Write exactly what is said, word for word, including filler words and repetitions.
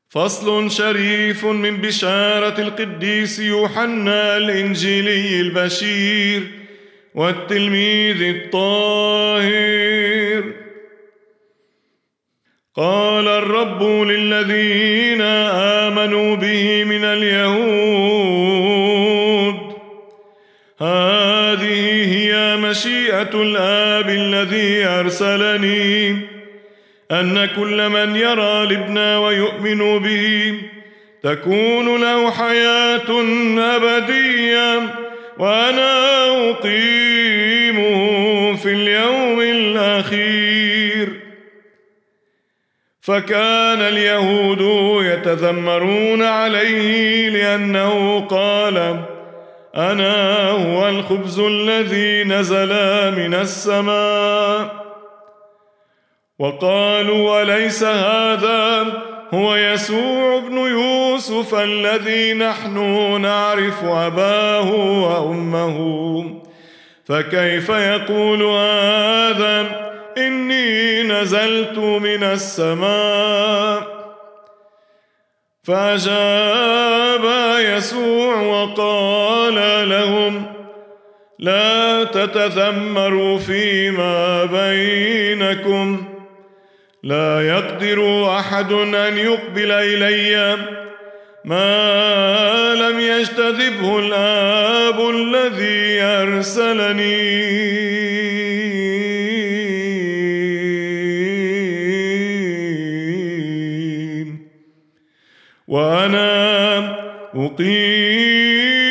فصل شريف من بشارة القديس يوحنا الإنجيلي البشير والتلميذ الطاهر. قال الرب للذين آمنوا به من اليهود: هذه هي مشيئة الآب الذي أرسلني، أن كل من يرى الابن ويؤمن به تكون له حياة أبدية، وأنا أقيمه في اليوم الأخير. فكان اليهود يتذمرون عليه لأنه قال: أنا هو الخبز الذي نزل من السماء. وقالوا: أليس هذا هو يسوع ابن يوسف الذي نحن نعرف أباه وأمه؟ فكيف يقول هذا إني نزلت من السماء؟ فأجاب يسوع وقال لهم: لا تتذمروا فيما بينكم. لا يقدر أحد أن يقبل إلي ما لم يجتذبه الآب الذي أرسلني، وأنا أقيم